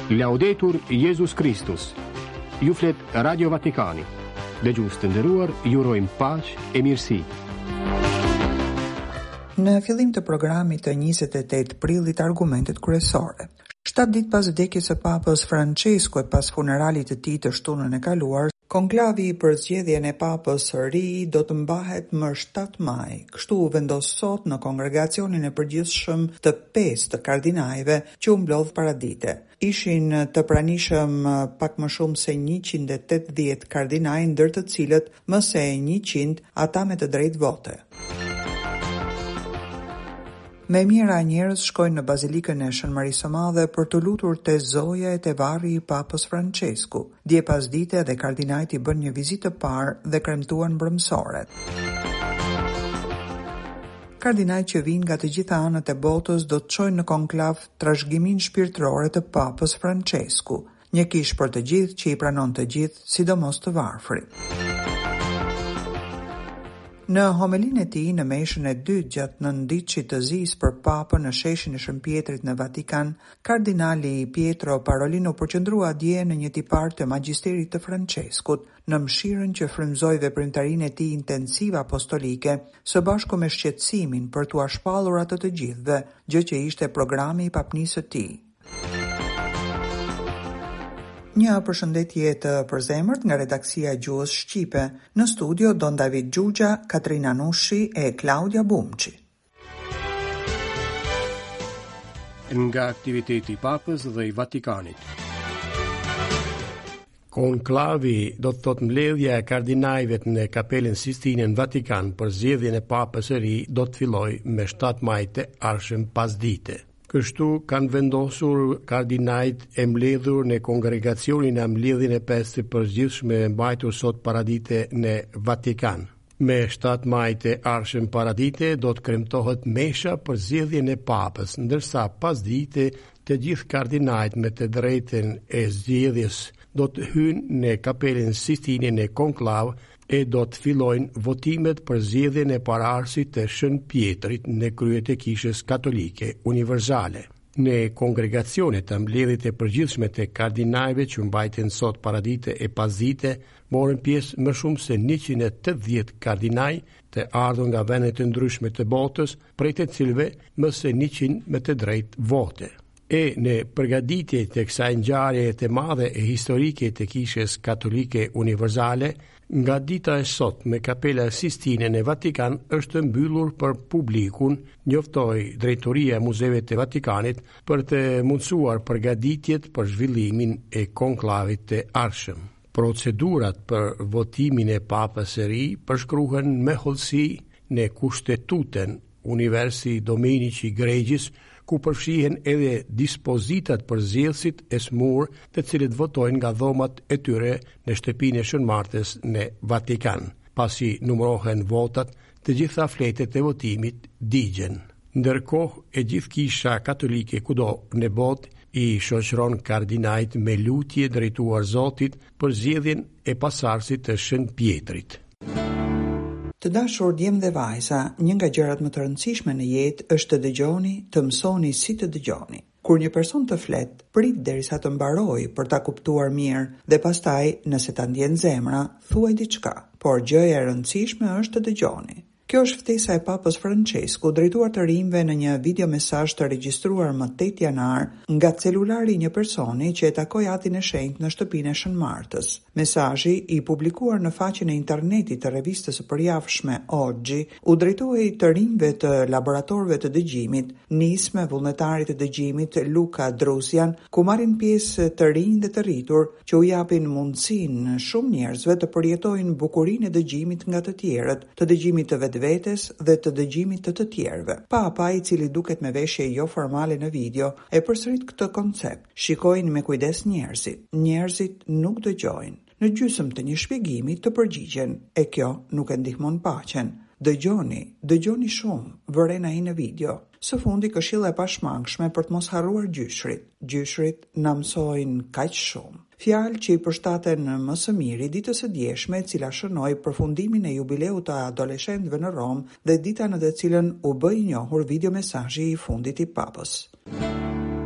Laudetur Jesus Christus. Ju flet Radio Vatikani. Dëgjues të nderuar, ju urojmë paqë e mirësi. Në fillim të programit të 28 prillit argumentet kryesore. 7 ditë pas vdekjes së Papës Francesco e pas funeralit të tij të shtunën e kaluar, konklavi për zgjedhjen e Papës së ri do të mbahet më 7 maj. Kështu u vendos sot në kongregacionin e përgjithshëm të 5 të kardinajve që u mblodh paradite. Ishin të pranishëm pak më shumë se 180 kardinaj, ndër të cilët më se 100 ata me të drejtë vote. Me mira njerëz shkojnë në bazilikën e Shën Marisë së Madhe për të lutur te zoja e te varri i Papës Francesku. Dje pas dite dhe kardinajt i bën një vizitë të parë dhe kremtuan mbrëmësoret. Kardinajt që vinë nga të gjitha anët e botës do të çojnë në konklav trashëgimin shpirtërore të Papës Francesku, një kish për të gjithë që i pranon të gjithë, sidomos të varfrit. Në homelinë e tij në meshën e dytë gjatë nëntëditësit të zis për Papën në sheshin e Shën Pjetrit në Vatikan, kardinali Pietro Parolin u përqendrua dje në një tipar të magjisterit të Franceskut, në mshirën që frymëzoi veprimtarinë e tij intensive apostolike, së bashku me shqetësimin për t'u shpallur atë të gjithëve, gjë që ishte programi i papnisë së tij. Një përshëndetje të përzemërt nga redaksia e Gjuhës Shqipe, në studio Don David Gjugja, Katrina Nushi e Claudia Bumçi. Nga aktiviteti i Papës dhe i Vatikanit. Konklavi do të thotë mbledhja e kardinajve në Kapelën Sistine në Vatikan për zgjedhjen e Papës së ri do të fillojë me 7 maj të ardhshëm pasdite. Kështu kanë vendosur kardinajt e mbledhur në kongregacionin e mbledhjen e 5 të përgjithshme mbajtur sot paradite në Vatikan. Me 7 maj të ardhshëm paradite do të kremtohet mesha për zgjedhjen e Papës, ndërsa pasdite të gjithë kardinajt me të drejtën e zgjedhjes do të hynë në Kapelën Sistine në konklav e do të fillojnë votimet për zgjedhjen e paraardhësit të Shën Pjetrit në kryet e Kishës Katolike Universale. Në kongregacionet të mbledhjet e përgjithshme të kardinajve që mbajten sot paradite e pasdite, morën pjesë më shumë se 180 kardinaj të ardhur nga vende të ndryshme të botës, prej të cilëve më se 100 me të drejtë vote. E në përgatitje të kësaj ngjarje të madhe e historike të Kishës Katolike Universale, nga dita e sot me Kapela Sistine në Vatikan është mbyllur për publikun, njoftoi drejtoria e Muzeve të Vatikanit për të mundësuar përgatitjet për zhvillimin e konklavit të ardhshëm. Procedurat për votimin e Papës së ri përshkruhen me hollësi në Kushtetuten Universi Dominici Gregjis, ku përfshihen edhe dispozitat për zgjedhësit e smur, të cilët votojnë nga dhomat e tyre në shtëpinë e Shën Martës në Vatikan. Pasi numërohen votat, të gjitha fletët e votimit digjen. Ndërkohë, e gjithë Kisha Katolike kudo në botë i shoqëron kardinajt me lutje drejtuar Zotit për zgjedhjen e pasardhësit të Shën Pjetrit. Të dashur djem dhe vajza, një nga gjërat më të rëndësishme në jetë është të dëgjoni, të mësoni si të dëgjoni. Kur një person të flet, prit derisa të mbarojë për ta kuptuar mirë dhe pastaj, nëse ta ndjen zemra, thuaj diçka, por gjëja e rëndësishme është të dëgjoni. Kjo është ftesa e Papës Francesku drejtuar të rinjve në një video mesazh të regjistruar më 8 janar nga celulari i një personi që e takoi atin e shenjtë në shtëpinë e Shën Martës. Mesazhi, i publikuar në faqen e internetit të revistës së përjavshme Oggi, u drejtoi të rinjve të laboratorëve të dëgjimit, nisme vullnetarit të dëgjimit Luka Drusjan, ku marrin pjesë të rinj dhe të rritur që u japin mundësinë shumë njerëzve të përjetojnë bukurinë e dëgjimit nga të tjerët, të dëgjimit të vetes dhe të dëgjimit të tjerëve. Papa, i cili duket me veshje jo formale në video, e përsërit këtë koncept. Shikojnë me kujdes njerëzit. Njerëzit nuk dëgjojnë. Në gjysmë të një shpjegimi të përgjigjen, e kjo nuk e ndihmon paqen. Dëgjoni shumë, vëren ai në video. Së fundi këshilla e pashmangshme për të mos harruar gjyshrit. Gjyshrit na mësojnë kaq shumë. Fjalë që i përshtaten më së miri ditës së djeshme, e cila shënoi përfundimin e jubileut të adoleshentëve në Rom dhe dita në të cilën u bë i njohur videomesazhi i fundit i Papës.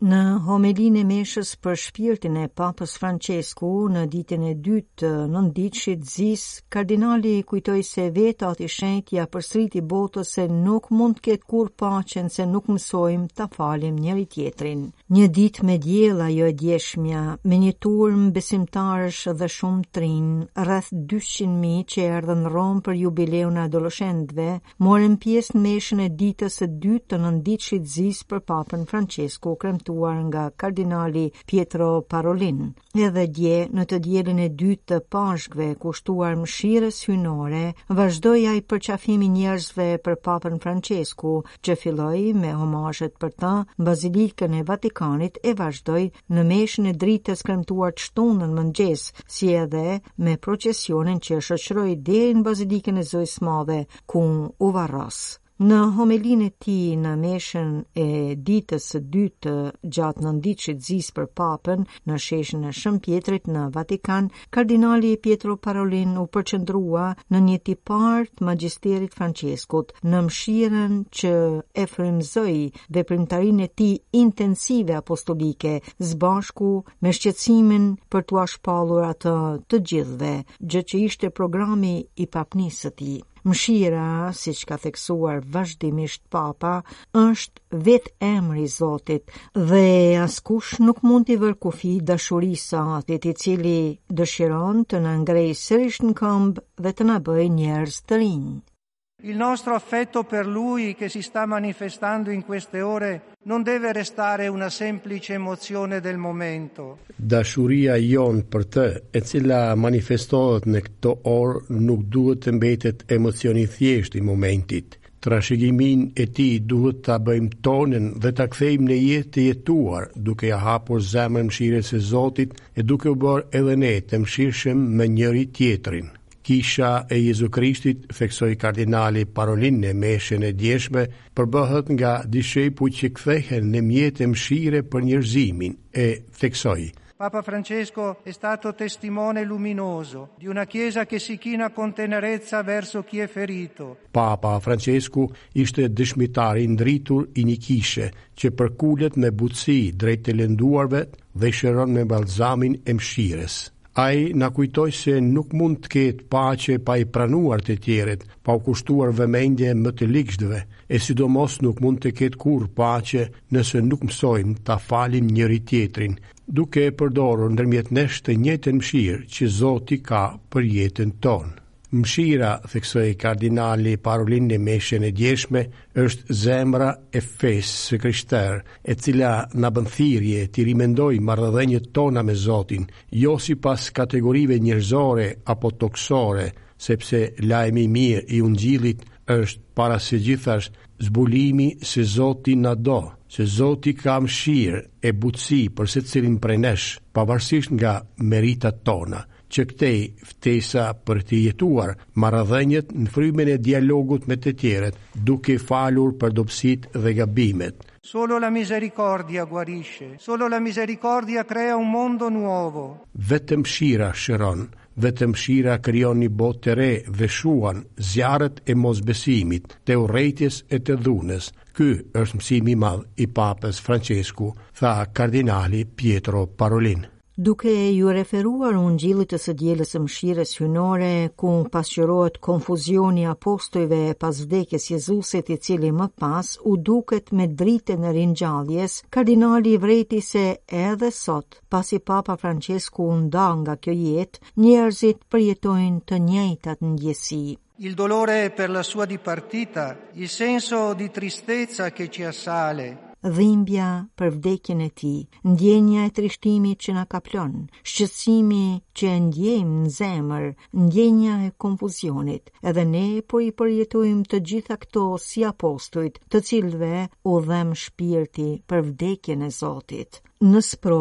Në homelinë e meshës për shpirtin e Papës Francesku në ditën e dytë nënditshit Zis, kardinali kujtoi se vetat i shenjtë ja përsëriti botës se nuk mund të ketë kur paqen se nuk mësojmë ta falim njëri tjetrin. Një ditë me diell ajo e djeshmja, me një turm besimtarësh dhe shumë trinj, rreth 200.000 që erdhën në Rom për jubileun e adoleshentëve, morën pjesë në meshën e ditës së dytë të nënditshit Zis për Papën Francesku, nga kardinali Pietro Parolin. Edhe dje, në të dielën e dytë të pashkve kushtuar mëshirës hynore, vazhdoi ai përqafimi njerëzve për Papën Francesku, që filloi me homazhet për ta në Bazilikën e Vatikanit e vazhdoi në meshën e dritës kremtuar të shtunën mëngjes, si edhe me procesionin që shoqëroi deri në Bazilikën e Zojës Madhe, ku u varros. Në homelinë e tij në meshën e ditës së dytë gjatë nënditshit Zis për Papën në sheshin e Shën Pjetrit në Vatikan, kardinali Pietro Parolin u përqendrua në një tipar të magjisterit Franceskut, në mëshirën që e frymëzoi veprimtarinë e tij intensive apostolike, së bashku me shqetësimin për t'u shpallur atë të gjithëve, gjë që ishte programi i papnisë së tij. Mëshira, siç ka theksuar vazhdimisht Papa, është vetë emri i Zotit dhe askush nuk mund t'i vërë kufi dashurisë së Atit, i cili dëshiron të na ngrejë sërish në këmbë dhe të na bëjë njerëz të rinj. Il nostro affetto per lui che si sta manifestando in queste ore non deve restare una semplice emozione del momento. Dashuria jon për të, e cila manifestohet në këto orë, nuk duhet të mbetet emocioni thjesht i momentit. Trashëgimin e tij duhet ta bëjmë tonën dhe ta kthejmë në jetë të jetuar, duke ja hapur zemrën mëshirës së Zotit e duke u bërë edhe ne të mëshirshëm me njëri tjetrin. Kisha e Jezu Krishtit, theksoi kardinali Parolin në meshën e djeshme, përbëhet nga dishepuj që kthehen në mjet e mëshire për njerëzimin, e theksoi: Papa Francesco è stato testimone luminoso di una Chiesa che si china con tenerezza verso chi è ferito. Papa Francesku ishte dëshmitar i ndritur i një kishe që përkulet me butësi drejt të lënduarve dhe shëron me balzamin e mëshirës. Ai na kujtoi se nuk mund të ketë paqe pa i pranuar të tjerët, pa u kushtuar vëmendje më të ligjshme, e sidomos nuk mund të ketë kur paqe nëse nuk mësojmë ta falim njëri tjetrin, duke e përdorur ndërmjet nesh të njëjtën mëshirë që Zoti ka për jetën tonë. Mëshira, theksoi kardinali Parolin në meshën e djeshme, është zemra e fesë së krishterë, e cila na bën thirrje të rimendoj marrëdhëniet tona me Zotin, jo sipas kategorive njerëzore apo toksore, sepse lajmi i mirë i Ungjillit është para së gjithash zbulimi se Zoti na do, se Zoti ka mëshirë e butësi për secilin prej nesh, pavarësisht nga meritat tona, që këtej ftesa për të jetuar marrëdhëniet në frymën e dialogut me të tjerët, duke falur për dobësitë dhe gabimet. Solo la misericordia guarisce, solo la misericordia crea un mondo nuovo. Vetëm mëshira shëron, vetëm mëshira krijon një botë të re dhe shuan zjarret e mosbesimit, të urrëties e të dhunës. Ky është mësimi i madh i Papës Francesku, tha kardinali Pietro Parolin. Duke ju referuar Ungjillit të së dielës së mëshirës hynore, ku pasqyrohet konfuzioni apostujve pas vdekjes Jezusit, i cili më pas u duket me dritën e ringjalljes, kardinali vreti se edhe sot, pasi Papa Francesku u nda nga kjo jetë, njerëzit përjetojnë të njëjtat ndjesi. Il dolore per la sua dipartita, il senso di tristezza che ci assale. Dhimbja për vdekjen e tij, ndjenja e trishtimit që na kaplon, shqetësimi që e ndjejmë në zemër, ndjenja e konfuzionit. Edhe ne po i përjetojmë të gjitha këto si apostujt, të cilëve u dhem shpirti për vdekjen e Zotit. Në sprov,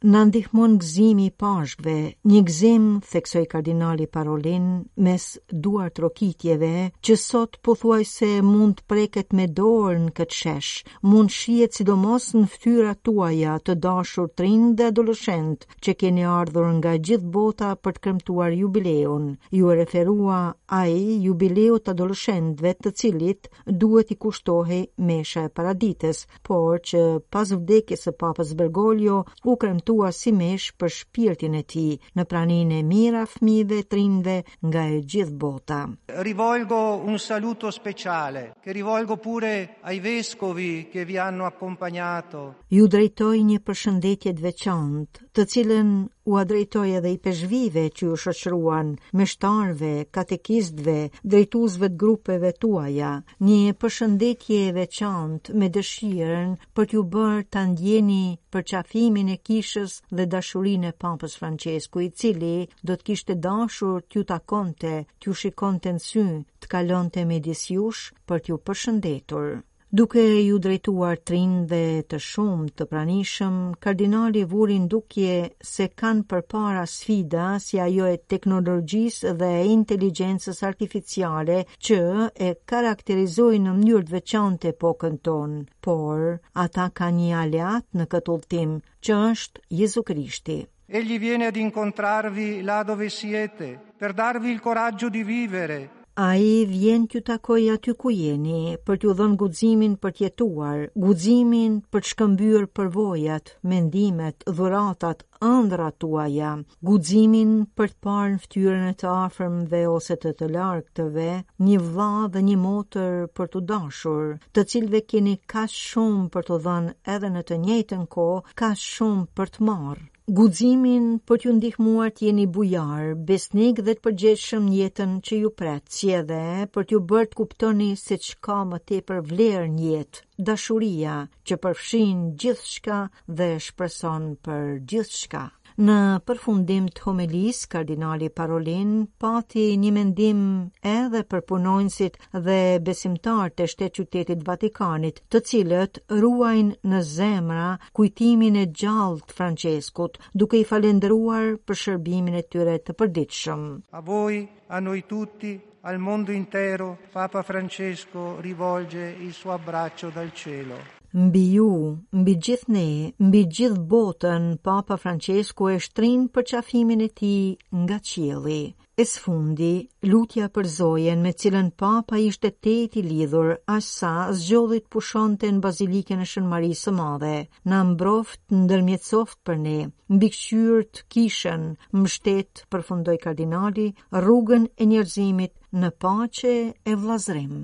në ndihmon gëzimi i pashkve, një gëzim, theksoi kardinali Parolin, mes duar trokitjeve, që sot pothuajse mund preket me dorë në këtë shesh, mund shihet sidomos në fytyrat tuaja të dashur trinj dhe adoleshent, që keni ardhur nga gjithë bota për të kremtuar jubileun. Ju e referua ai jubileut adoleshentëve, të cilit duhet i kushtohej mesha e paradites, por që pas vdekjes së Papës Bergoglio u kremtua si mesh për shpirtin e tij, në praninë e mira fëmijëve trinjve nga e gjithë bota. Rivolgo un saluto speciale, che rivolgo pure ai vescovi che vi hanno accompagnato. Ju drejtoj një përshëndetje të veçantë, të cilën u drejtoj edhe i peshvive që ju shoqëruan, meshtarve, katekistëve, drejtuesve të grupeve tuaja, një përshëndetje e veçantë me dëshirën për t'ju bërë ta ndjeni përqafimin e kishës dhe dashurinë e Papës Francesku, i cili do të kishte dashur t'ju takonte, t'ju shikonte në sy, të kalonte midis jush për t'ju përshëndetur. Duke ju drejtuar trinjve të shumë të pranishëm, kardinali vuri ndukje se kanë përpara sfida si ajo e teknologjisë dhe inteligjencës artificiale që e karakterizojnë në mënyrë të veçantë epokën tonë, por ata kanë një aleat në këtë udhtim, që është Jezu Krishti. Egli viene ad incontrarvi là dove siete, per darvi il coraggio di vivere. Ai vjen t'ju takoj aty ku jeni, për t'ju dhënë guximin për t'jetuar, guximin për të shkëmbyer përvojat, mendimet, dhuratat, ëndrat tuaja, guximin për të parë në fytyrën e të afërmve ose të largëve, një vëlla dhe një motër për t'u dashur, të cilëve keni kaq shumë për t'u dhënë edhe në të njëjtën kohë, kaq shumë për të marrë. Guximin për t'ju ndihmuar t'jeni bujar, besnik dhe të përgjegjshëm në jetën që ju pret, si edhe për t'ju bërë të kuptoni se çka më tepër vlerë në jetë, dashuria që përfshin gjithçka dhe shpreson për gjithçka. Në përfundim të homilisë, kardinali Parolin pati një mendim edhe për punonjësit dhe besimtarët e Shteti-Qytetit Vatikanit, të cilët ruajnë në zemra kujtimin e gjallë të Franceskut, duke i falendëruar për shërbimin e tyre të përditshëm. A voi, a noi tutti, al mondo intero, Papa Francesco rivolge il suo abbraccio dal cielo. Mbi ju, mbi gjithë ne, mbi gjithë botën, Papa Francesku e shtrin përqafimin e tij nga qielli. E sfundi, lutja për Zojen me cilën Papa ishte tetë i lidhur, aq sa zgjodhi të pushonte në Bazilikën e Shën Marisë së Madhe, na mbroft ndërmjetësoft për ne, mbikëqyrt kishën, mbështet, përfundoi kardinali, rrugën e njerëzimit në paqe e vllazërim.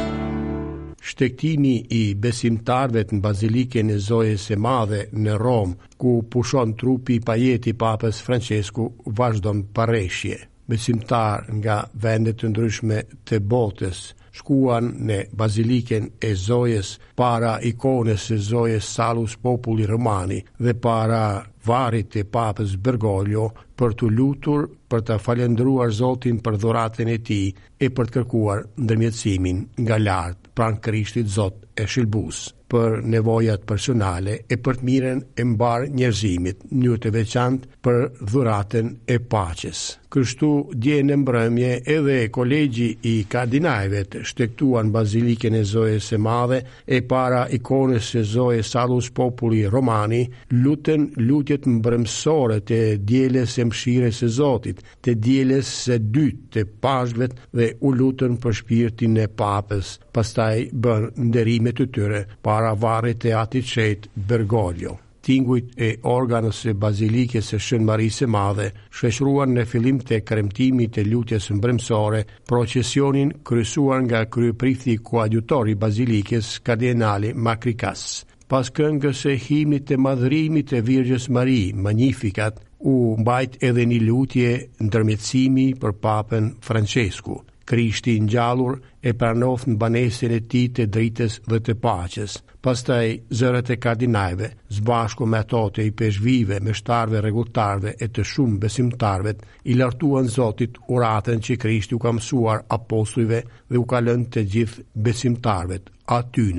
Shtektimi i besimtarëve në Bazilikën e Zojës së Madhe në Rom, ku pushon trupi i pajeti Papës Francesku, vazhdon parreshje. Besimtar nga vende të ndryshme të botës shkuan në Bazilikën e Zojës para ikonës së Zojës Salus Populi Romani dhe para varit e Papës Bergoglio për të lutur, për të falendëruar Zotin për dhuratën e tij e për të kërkuar ndërmjetësimin nga lart pranë Krishtit Zot e shëlbues për nevojat personale e për të mirën e mbar njerëzimit, në mënyrë të veçantë për dhuratën e paqes. Kështu dje në mbrëmje edhe kolegji i kardinalëve të shtektuan Bazilikën e Zojës së Madhe e para ikonës së Zojës Salus Populi Romani lutën lutjet mbrëmësore të dielës së mëshirës së Zotit, të dielës së dytë të pashkvet dhe u lutën për shpirtin e Papës, pastaj bën nderimet të tyre para varrit të atit shet Bergoglio. Tingujt e organës së Bazilikës së Shën Marisë së Madhe shoqëruan në fillim të kremtimit të lutjes mbrëmësore procesionin kryesuar nga kryeprifti koadjutor i Bazilikës, kardinali Makrikas. Pas këngës së himnit të madhërimit të Virgjës Mari, Magnificat, u mbajt edhe një lutje ndërmjetësimi për Papën Francesku. Krishti ngjallur e pranoft në banesën e tij të dritës dhe të paqes. Pastaj zërat e kardinalëve, sbashku me ato të i peshvive, meshtarëve, rregulltarëve e të shumë besimtarëve, i lartuan Zotit uratën që Krishti u ka mësuar apostujve dhe u ka lënë të gjithë besimtarëve, atynën,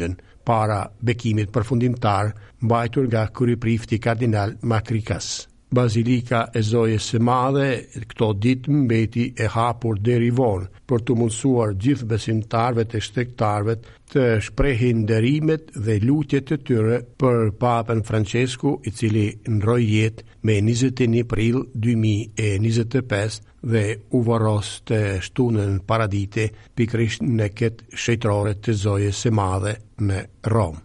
para bekimit përfundimtar mbajtur nga kryeprifti kardinal Makrikas. Bazilika e Zojës së Madhe këto ditë mbeti e hapur deri vonë për të mundësuar gjithë besimtarëve të shtetarëve të shprehin nderimet dhe lutjet e tyre për Papën Francesku, i cili ndroi jetë me 21 prill 2025 dhe u varros të shtunën paradite pikërisht në këtë shetërore të Zojës së Madhe në Rom.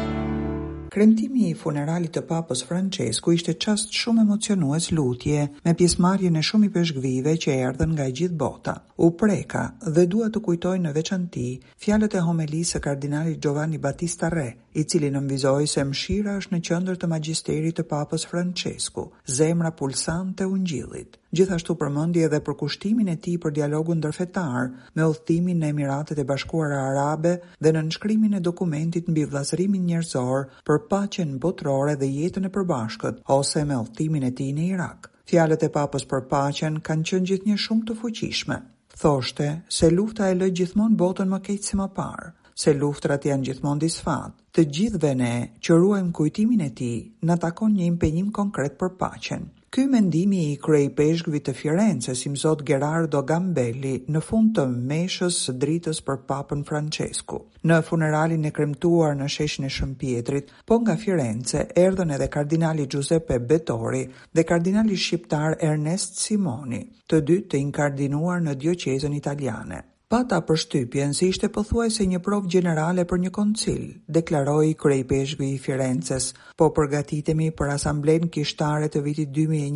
Kremtimi i funeralit të Papës Francesku ishte çast shumë emocionues lutje me pjesëmarrjen e shumë i peshqvive që erdhën nga gjithë bota. U preka dhe dua të kujtoj në veçanti fjalët e homilisë së kardinalit Giovanni Battista Re, i cili nënvizoi se mëshira është në qendër të magjisterit të Papës Francesku, zemra pulsante e Ungjillit. Gjithashtu përmendi edhe për kushtimin e tij për dialogun ndërfetar me udhëtimin në Emiratet e Bashkuara Arabe dhe në nënshkrimin e dokumentit mbi vllazërimin njerëzor për paqen botërore dhe jetën e përbashkët, ose me udhëtimin e tij në Irak. Fjalët e Papës për paqen kanë qenë gjithnjë shumë të fuqishme. Thoshte se lufta e lë gjithmonë botën më keq se më parë, se luftrat janë gjithmonë disfat. Të gjithëve ne që ruajmë kujtimin e tij na takon një impenjim konkret për paqen. Ky mendimi i kryepeshkëvit të Firences, i mësot Gherardo Gambelli, në fund të meshës së dritës për Papën Francesku. Në funeralin e kremtuar në sheshin e Shën Pietrit, po nga Firenze erdhën edhe kardinali Giuseppe Bettori dhe kardinali shqiptar Ernest Simoni, të dy të inkardinuar në dioqezën italiane. Pata përshtypjen se ishte pothuajse një provë gjenerale për një koncil, deklaroi kryepeshkëvi i Firences, po përgatitemi për asamblen kishtare të vitit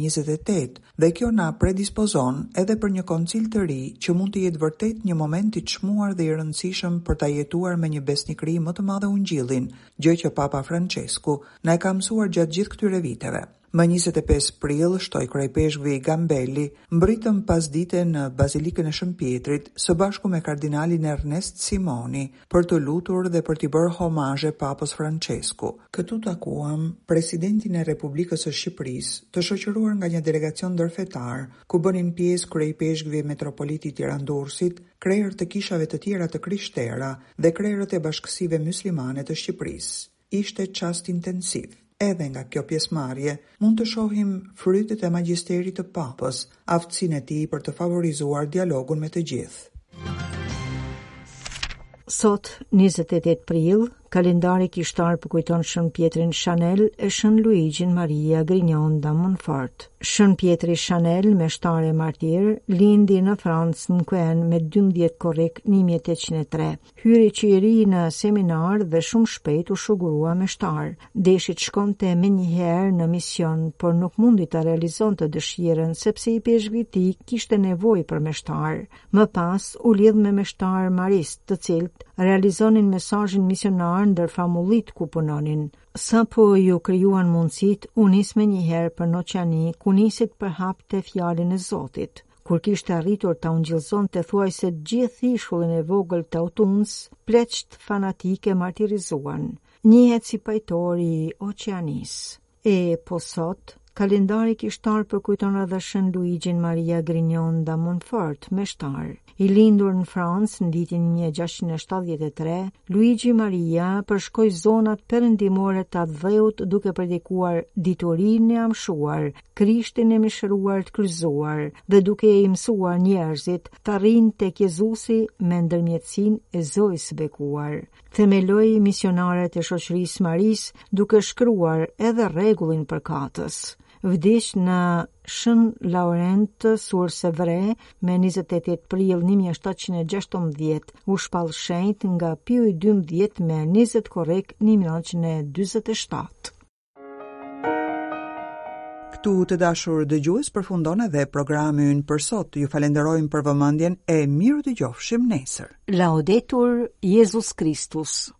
2028 dhe kjo na predispozon edhe për një koncil të ri që mund të jetë vërtet një moment i çmuar dhe i rëndësishëm për ta jetuar me një besnikëri më të madhe Ungjillin, gjë që Papa Francesku na e ka mësuar gjatë gjithë këtyre viteve. Më 25 prill, shtoi kryepeshkëvi Gambelli, mbritëm pasdite në Bazilikën e Shën Pietrit së bashku me kardinalin Ernest Simoni për të lutur dhe për t'i bërë homazhe Papës Francesku. Këtu takuam presidentin e Republikës së Shqipërisë, të shoqëruar nga një delegacion ndërfetar, ku bënin pjesë kryepeshkëvi metropoliti Tirandursit, krerët të kishave të tjera të krishtera dhe krerët e bashkësive myslimane të Shqipërisë. Ishte çast intensiv. Edhe nga kjo pjesëmarrje mund të shohim frytet e magjisterit të Papës, aftësinë e tij për të favorizuar dialogun me të gjithë. Sot, 28 prill, kalendari kishtar përkujton Shën Pietrin Chanel e Shën Luigjin Maria Grignon da Montfort. Shën Pietri Chanel, meshtare martir, lindi në Francë në Kuen me 12 korrik 1803. Hyri qiri në seminar dhe shumë shpejt u shugurua meshtar. Deshit shkonte me njëherë në mision, por nuk mundi të realizon të dëshirën sepse i peshkviti kishte nevojë për meshtar. Më pas u lidh me meshtar marist, të cilët realizonin mesazhin misionar ndër famullit ku punonin. Sa po ju krijuan mundësit, u nis me njëherë për në Oqeani, ku nisit për hap të fjalën e Zotit. Kur kishte arritur ta ungjillëzon të thuajse gjithë ishullin e vogël të Autuns, pleqt fanatike martirizuan. Njihet si pajtori i Oqeanis. E po sot, kalendari kishtar përkujton edhe Shën Luigjin Maria Grignon da Montfort, meshtar. I lindur në Francë në vitin 1673, Luigi Maria përshkoi zonat perëndimore të dheut duke predikuar diturinë e amshuar, Krishtin e mishëruar të kryqëzuar dhe duke i mësuar njerëzit të arrijnë tek Jezusi me ndërmjetësinë e Zojës së bekuar. Themeloi misionaret e shoqërisë Maris duke shkruar edhe rregullin për katës. Vdiq në Shën Laurent sur Sevre me 28 prill 1716, u shpall shenjt nga Piu XII me 20 korrik 1947. Këtu të dashur dëgjues përfundon edhe programi ynë për sot. Ju falenderojmë për vëmendjen e miru dëgjofshim nesër. Laudetur Jesus Christus.